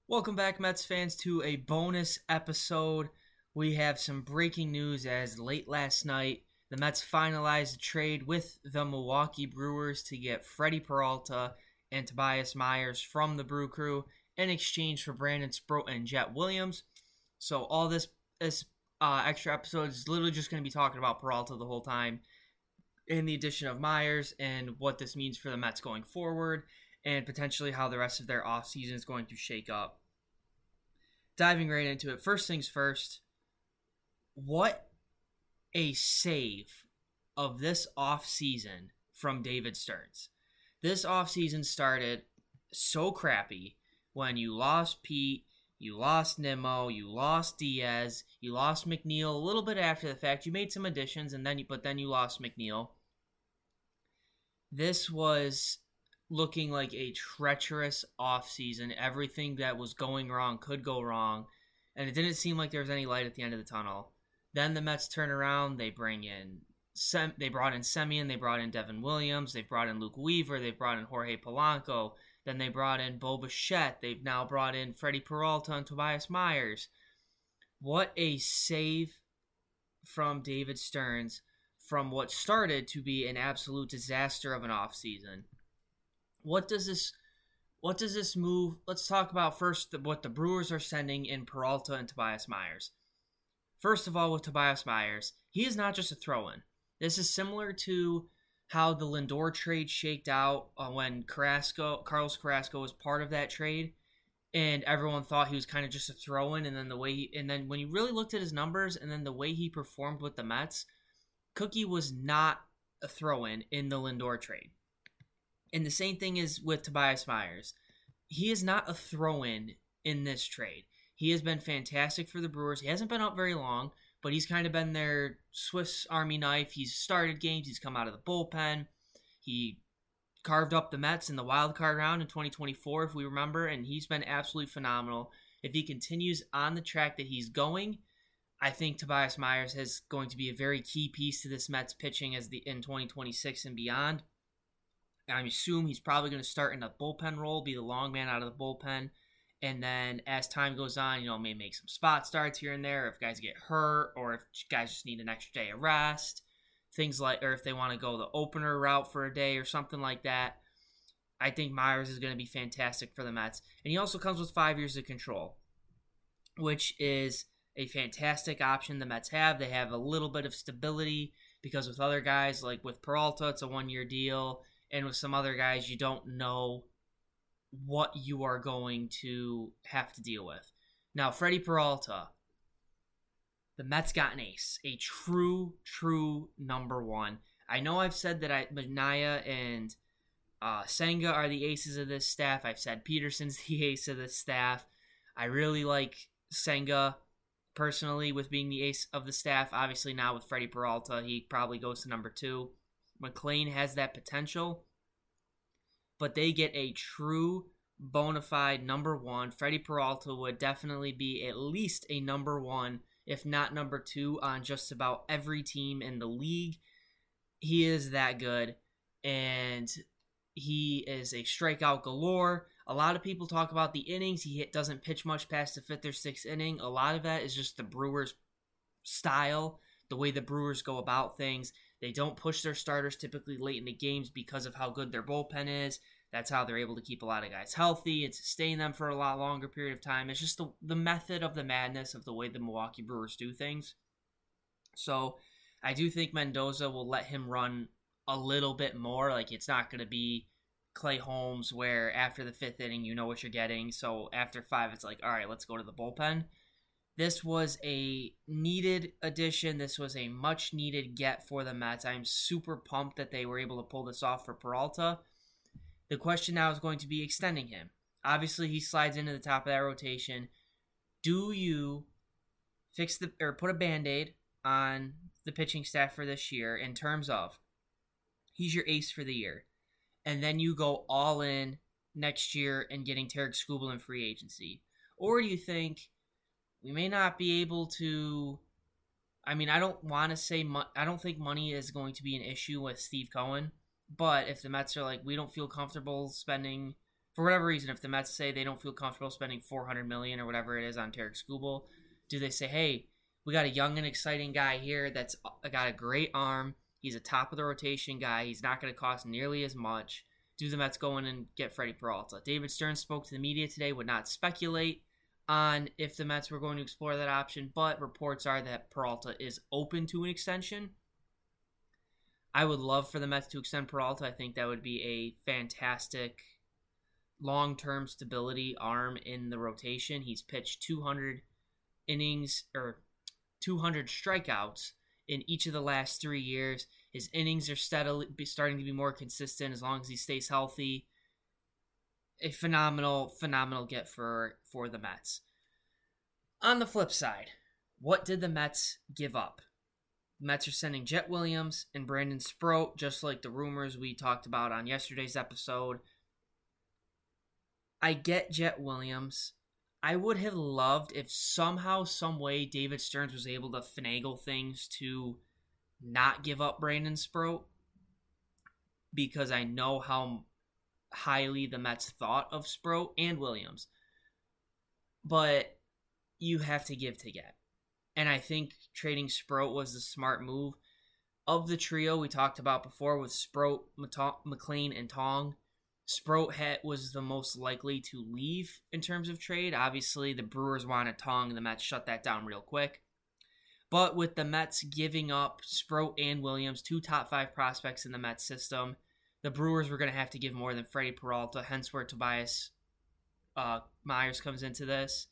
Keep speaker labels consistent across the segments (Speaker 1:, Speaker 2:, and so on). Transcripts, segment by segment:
Speaker 1: Welcome back, Mets fans, to a bonus episode. We have some breaking news as late last night, the Mets finalized a trade with the Milwaukee Brewers to get Freddie Peralta and Tobias Myers from the Brew Crew in exchange for Brandon Sproat and Jet Williams. So all this extra episode is literally just going to be talking about Peralta the whole time, and the addition of Myers and what this means for the Mets going forward, and potentially how the rest of their offseason is going to shake up. Diving right into it, first things first, what a save of this offseason from David Stearns. This offseason started so crappy when you lost Pete, you lost Nimmo, you lost Diaz, you lost McNeil a little bit after the fact. You made some additions, but then you lost McNeil. This was looking like a treacherous offseason. Everything that was going wrong could go wrong, and it didn't seem like there was any light at the end of the tunnel. Then the Mets turn around. They brought in Semien, they brought in Devin Williams, they've brought in Luke Weaver, they've brought in Jorge Polanco, then they brought in Bo Bichette, they've now brought in Freddie Peralta and Tobias Myers. What a save from David Stearns from what started to be an absolute disaster of an offseason. What does this move? Let's talk about first what the Brewers are sending in Peralta and Tobias Myers. First of all, with Tobias Myers, he is not just a throw-in. This is similar to how the Lindor trade shaked out when Carlos Carrasco was part of that trade, and everyone thought he was kind of just a throw-in. And then when you really looked at his numbers and then the way he performed with the Mets, Cookie was not a throw-in in the Lindor trade. And the same thing is with Tobias Myers. He is not a throw-in in this trade. He has been fantastic for the Brewers. He hasn't been up very long, but he's kind of been their Swiss Army knife. He's started games. He's come out of the bullpen. He carved up the Mets in the wild card round in 2024, if we remember, and he's been absolutely phenomenal. If he continues on the track that he's going, I think Tobias Myers is going to be a very key piece to this Mets pitching in 2026 and beyond. I assume he's probably going to start in a bullpen role, be the long man out of the bullpen. And then as time goes on, may make some spot starts here and there if guys get hurt or if guys just need an extra day of rest. Or if they want to go the opener route for a day or something like that. I think Myers is going to be fantastic for the Mets. And he also comes with 5 years of control, which is a fantastic option the Mets have. They have a little bit of stability because with other guys, like with Peralta, it's a 1-year deal. And with some other guys, you don't know what you are going to have to deal with. Now, Freddie Peralta, the Mets got an ace, a true number one. I know I've said that Manaea and Senga are the aces of this staff. I've said Peterson's the ace of this staff. I really like Senga personally with being the ace of the staff. Obviously now with Freddie Peralta, he probably goes to number 2. McLean has that potential, but they get a true bona fide number 1. Freddie Peralta would definitely be at least a number 1, if not number 2, on just about every team in the league. He is that good, and he is a strikeout galore. A lot of people talk about the innings. He doesn't pitch much past the 5th or 6th inning. A lot of that is just the Brewers' style, the way the Brewers go about things. They don't push their starters typically late in the games because of how good their bullpen is. That's how they're able to keep a lot of guys healthy and sustain them for a lot longer period of time. It's just the method of the madness of the way the Milwaukee Brewers do things. So I do think Mendoza will let him run a little bit more. Like, it's not going to be Clay Holmes where after the 5th inning you know what you're getting. So after 5 it's like, all right, let's go to the bullpen. This was a needed addition. This was a much-needed get for the Mets. I'm super pumped that they were able to pull this off for Peralta. The question now is going to be extending him. Obviously, he slides into the top of that rotation. Do you put a Band-Aid on the pitching staff for this year in terms of he's your ace for the year, and then you go all in next year and getting Tarek Skubal in free agency? Or do you think we may not be able to? I don't think money is going to be an issue with Steve Cohen, but if the Mets are like, we don't feel comfortable spending for whatever reason, if the Mets say they don't feel comfortable spending $400 million or whatever it is on Tarik Skubal, do they say, hey, we got a young and exciting guy here that's got a great arm. He's a top of the rotation guy. He's not going to cost nearly as much. Do the Mets go in and get Freddie Peralta? David Stern spoke to the media today, would not speculate on if the Mets were going to explore that option, but reports are that Peralta is open to an extension. I would love for the Mets to extend Peralta. I think that would be a fantastic long-term stability arm in the rotation. He's pitched 200 innings or 200 strikeouts in each of the last 3 years. His innings are steadily starting to be more consistent as long as he stays healthy. A phenomenal get for the Mets. On the flip side, what did the Mets give up? The Mets are sending Jet Williams and Brandon Sproat, just like the rumors we talked about on yesterday's episode. I get Jet Williams. I would have loved if somehow, some way, David Stearns was able to finagle things to not give up Brandon Sproat, because I know how highly the Mets thought of Sproat and Williams. But you have to give to get. And I think trading Sproat was the smart move. Of the trio we talked about before with Sproat, McLean, and Tong, Sproat was the most likely to leave in terms of trade. Obviously, the Brewers wanted Tong, and the Mets shut that down real quick. But with the Mets giving up Sproat and Williams, 2 top 5 prospects in the Mets system, the Brewers were going to have to give more than Freddie Peralta, hence where Tobias Myers comes into this.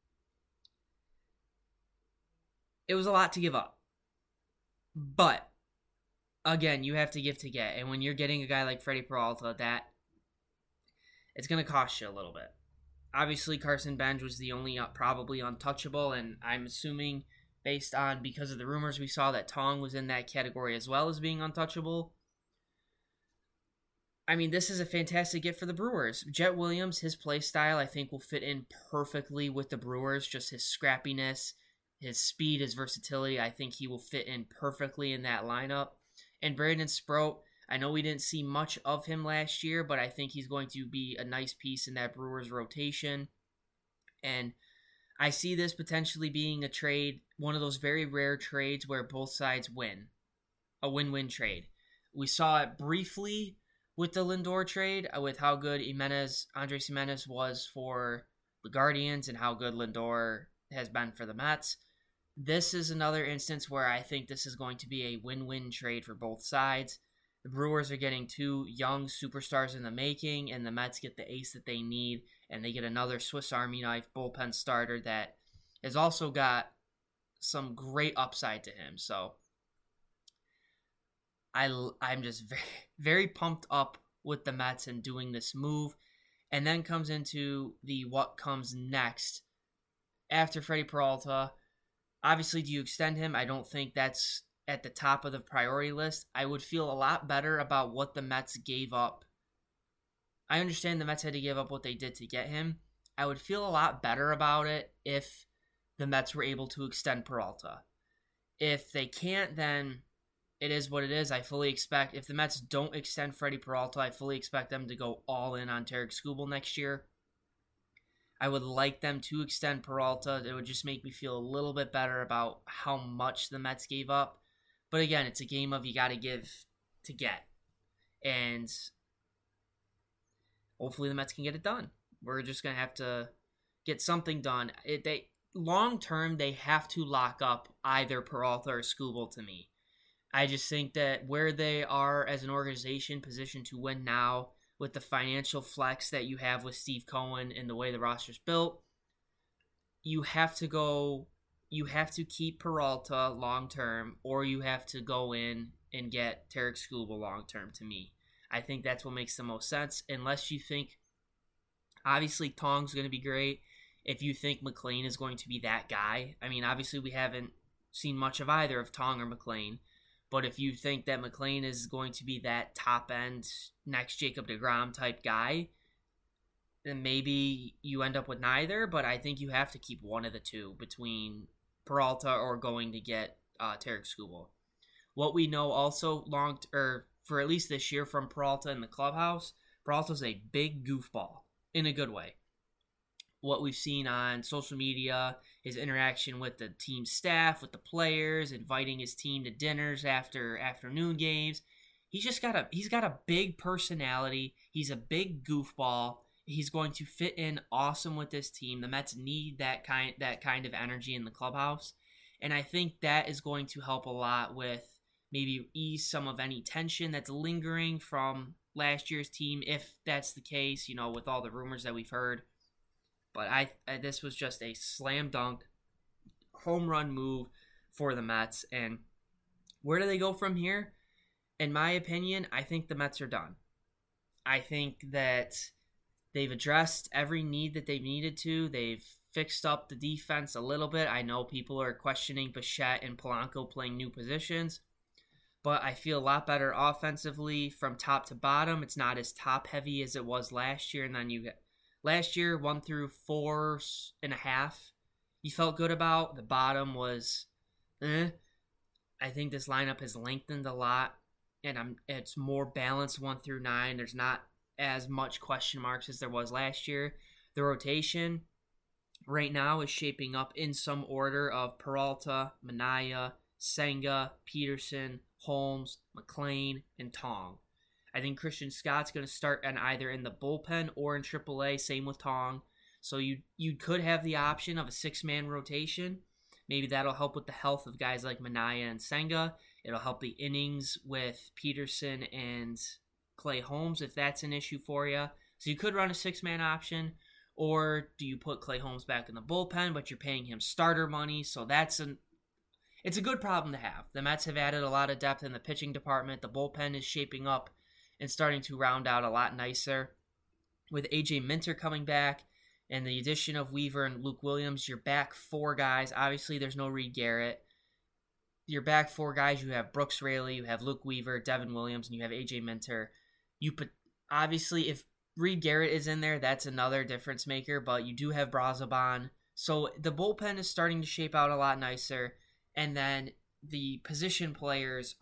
Speaker 1: It was a lot to give up. But, again, you have to give to get. And when you're getting a guy like Freddie Peralta, that it's going to cost you a little bit. Obviously, Carson Bench was the only probably untouchable, and I'm assuming because of the rumors we saw that Tong was in that category as well as being untouchable. I mean, this is a fantastic gift for the Brewers. Jet Williams, his play style, I think will fit in perfectly with the Brewers. Just his scrappiness, his speed, his versatility, I think he will fit in perfectly in that lineup. And Brandon Sproat, I know we didn't see much of him last year, but I think he's going to be a nice piece in that Brewers rotation. And I see this potentially being a trade, one of those very rare trades where both sides win. A win-win trade. We saw it briefly with the Lindor trade, with how good Andres Gimenez was for the Guardians and how good Lindor has been for the Mets. This is another instance where I think this is going to be a win-win trade for both sides. The Brewers are getting 2 young superstars in the making, and the Mets get the ace that they need, and they get another Swiss Army knife bullpen starter that has also got some great upside to him. So I'm just very, very pumped up with the Mets and doing this move. And then comes into the what comes next after Freddie Peralta. Obviously, do you extend him? I don't think that's at the top of the priority list. I would feel a lot better about what the Mets gave up. I understand the Mets had to give up what they did to get him. I would feel a lot better about it if the Mets were able to extend Peralta. If they can't, then it is what it is. I fully expect, if the Mets don't extend Freddie Peralta, I fully expect them to go all in on Tarik Skubal next year. I would like them to extend Peralta. It would just make me feel a little bit better about how much the Mets gave up. But again, it's a game of you got to give to get. And hopefully the Mets can get it done. We're just going to have to get something done. Long term, they have to lock up either Peralta or Skubal to me. I just think that where they are as an organization positioned to win now, with the financial flex that you have with Steve Cohen and the way the roster's built, you have to keep Peralta long term, or you have to go in and get Tarik Skubal long term to me. I think that's what makes the most sense, unless you think, obviously Tong's going to be great. If you think McLean is going to be that guy, I mean, obviously we haven't seen much of either of Tong or McLean. But if you think that McLean is going to be that top-end, next Jacob deGrom type guy, then maybe you end up with neither. But I think you have to keep one of the two between Peralta or going to get Tarik Skubal. What we know also for at least this year from Peralta in the clubhouse, Peralta's a big goofball. in a good way. What we've seen on social media, his interaction with the team staff, with the players, inviting his team to dinners after afternoon games. He's got a big personality. He's a big goofball. He's going to fit in awesome with this team. The Mets need that kind of energy in the clubhouse, and I think that is going to help a lot with maybe ease some of any tension that's lingering from last year's team, if that's the case, with all the rumors that we've heard. But this was just a slam dunk home run move for the Mets. And where do they go from here? In my opinion, I think the Mets are done. I think that they've addressed every need that they've needed to. They've fixed up the defense a little bit. I know people are questioning Bichette and Polanco playing new positions, but I feel a lot better offensively from top to bottom. It's not as top heavy as it was last year. And then last year, 1 through 4.5, you felt good about. The bottom was, I think this lineup has lengthened a lot, and it's more balanced 1 through 9. There's not as much question marks as there was last year. The rotation right now is shaping up in some order of Peralta, Minaya, Senga, Peterson, Holmes, McLean, and Tong. I think Christian Scott's going to start either in the bullpen or in AAA. Same with Tong. So you could have the option of a 6-man rotation. Maybe that'll help with the health of guys like Minaya and Senga. It'll help the innings with Peterson and Clay Holmes if that's an issue for you. So you could run a 6-man option. Or do you put Clay Holmes back in the bullpen, but you're paying him starter money? So it's a good problem to have. The Mets have added a lot of depth in the pitching department. The bullpen is shaping up and starting to round out a lot nicer. With A.J. Minter coming back and the addition of Weaver and Luke Williams, you're back 4 guys. Obviously, there's no Reed Garrett. You're back 4 guys. You have Brooks Raley, you have Luke Weaver, Devin Williams, and you have A.J. Minter. Obviously, if Reed Garrett is in there, that's another difference maker, but you do have Brazoban. So the bullpen is starting to shape out a lot nicer. And then the position players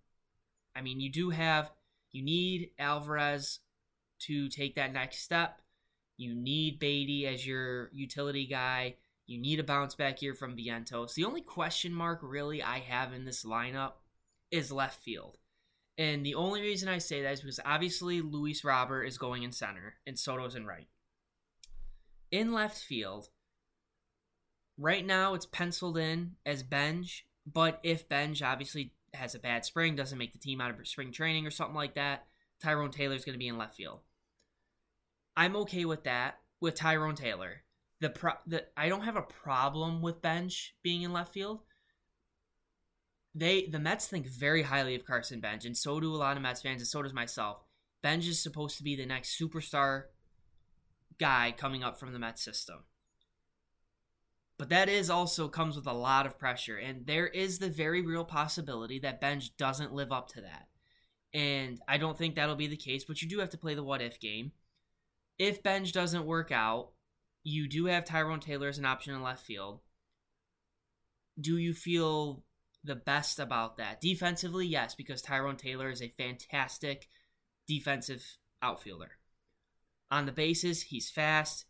Speaker 1: you need Alvarez to take that next step. You need Beatty as your utility guy. You need a bounce back here from Vientos. The only question mark really I have in this lineup is left field. And the only reason I say that is because obviously Luis Robert is going in center and Soto's in right. In left field, right now it's penciled in as Benj, but if Benj obviously has a bad spring, doesn't make the team out of spring training or something like that, Tyrone Taylor's going to be in left field. I'm okay with that, with Tyrone Taylor. I don't have a problem with Benj being in left field. The Mets think very highly of Carson Benj, and so do a lot of Mets fans, and so does myself. Benj is supposed to be the next superstar guy coming up from the Mets system. But that also comes with a lot of pressure, and there is the very real possibility that Benj doesn't live up to that. And I don't think that'll be the case, but you do have to play the what-if game. If Benj doesn't work out, you do have Tyrone Taylor as an option in left field. Do you feel the best about that? Defensively, yes, because Tyrone Taylor is a fantastic defensive outfielder. On the bases, he's fast.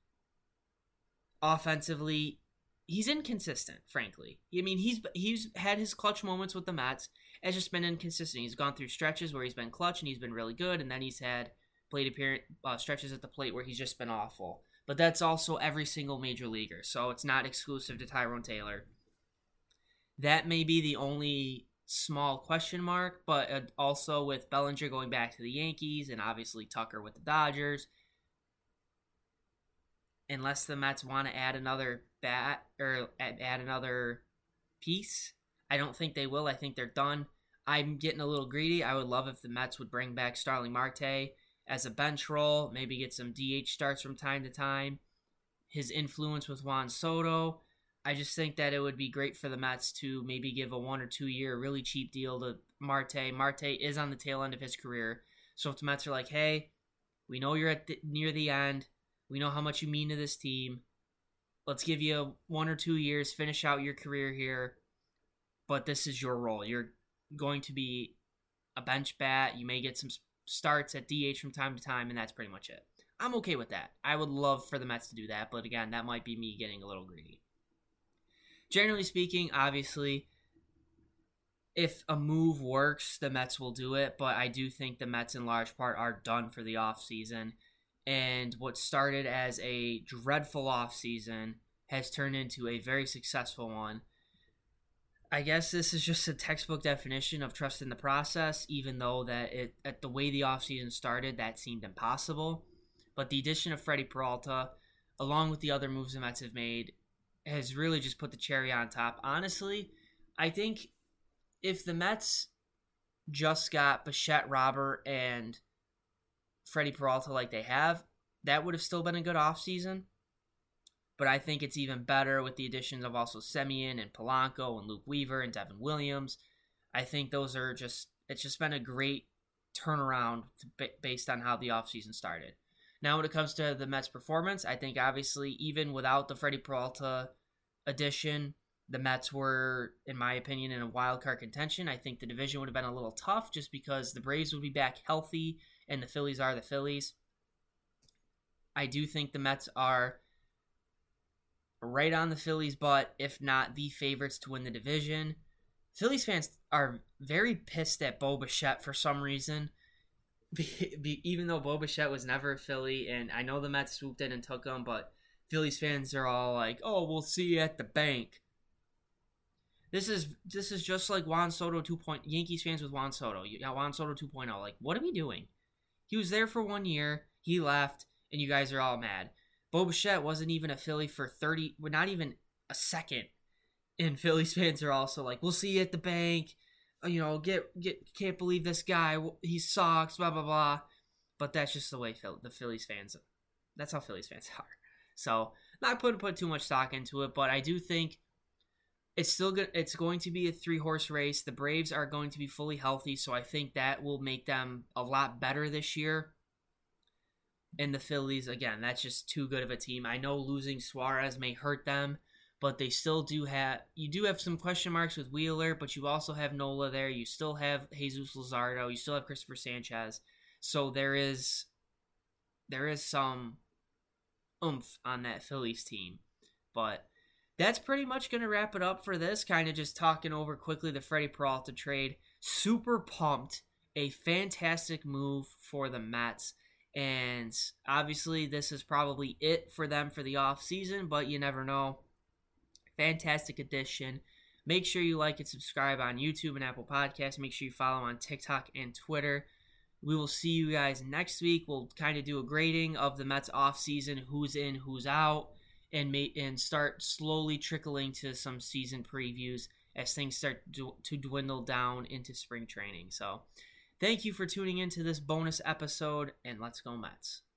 Speaker 1: Offensively, he's inconsistent, frankly. I mean, he's had his clutch moments with the Mets. It's just been inconsistent. He's gone through stretches where he's been clutch and he's been really good, and then he's had stretches at the plate where he's just been awful. But that's also every single major leaguer, so it's not exclusive to Tyrone Taylor. That may be the only small question mark, but also with Bellinger going back to the Yankees and obviously Tucker with the Dodgers, unless the Mets want to add another bat or add another piece, I don't think they will. I think they're done. I'm getting a little greedy. I would love if the Mets would bring back Starling Marte as a bench role, maybe get some DH starts from time to time. His influence with Juan Soto, I just think that it would be great for the Mets to maybe give a 1 or 2 year really cheap deal to Marte. Marte is on the tail end of his career. So if the Mets are like, hey, we know you're near the end. We know how much you mean to this team. Let's give you 1 or 2 years, finish out your career here. But this is your role. You're going to be a bench bat. You may get some starts at DH from time to time, and that's pretty much it. I'm okay with that. I would love for the Mets to do that, but again, that might be me getting a little greedy. Generally speaking, obviously, if a move works, the Mets will do it, but I do think the Mets in large part are done for the offseason. And what started as a dreadful offseason has turned into a very successful one. I guess this is just a textbook definition of trust in the process, even though that at the way the offseason started, that seemed impossible. But the addition of Freddie Peralta, along with the other moves the Mets have made, has really just put the cherry on top. Honestly, I think if the Mets just got Bichette, Robert, and Freddie Peralta like they have, that would have still been a good offseason. But I think it's even better with the additions of also Semien and Polanco and Luke Weaver and Devin Williams. I think those are it's just been a great turnaround based on how the offseason started. Now, when it comes to the Mets' performance, I think obviously even without the Freddie Peralta addition, the Mets were, in my opinion, in a wild card contention. I think the division would have been a little tough just because the Braves would be back healthy and the Phillies are the Phillies. I do think the Mets are right on the Phillies' butt, if not the favorites to win the division. Phillies fans are very pissed at Bo Bichette for some reason. Even though Bo Bichette was never a Philly, and I know the Mets swooped in and took him, but Phillies fans are all like, "Oh, we'll see you at the bank." This is just like Juan Soto 2.0. Yankees fans with Juan Soto. You got Juan Soto 2.0. Like, what are we doing? He was there for 1 year. He left, and you guys are all mad. Bo Bichette wasn't even a Philly for not even a second. And Phillies fans are also like, "We'll see you at the bank. Can't believe this guy. He sucks, blah, blah, blah." But that's just the way the Phillies fans, that's how Phillies fans are. So, not put too much stock into it, but I do think it's going to be a 3-horse race. The Braves are going to be fully healthy, so I think that will make them a lot better this year. And the Phillies, again, that's just too good of a team. I know losing Suarez may hurt them, but they still do have some question marks with Wheeler, but you also have Nola there. You still have Jesus Luzardo. You still have Christopher Sanchez. So there is some oomph on that Phillies team. But that's pretty much going to wrap it up for this. Kind of just talking over quickly the Freddie Peralta trade. Super pumped. A fantastic move for the Mets. And obviously this is probably it for them for the offseason, but you never know. Fantastic addition. Make sure you like and subscribe on YouTube and Apple Podcasts. Make sure you follow on TikTok and Twitter. We will see you guys next week. We'll kind of do a grading of the Mets offseason, who's in, who's out, and start slowly trickling to some season previews as things start to dwindle down into spring training. So thank you for tuning into this bonus episode, and let's go Mets.